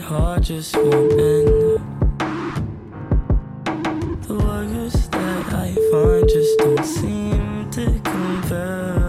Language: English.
heart just won't end. The words that I find just don't seem to compare.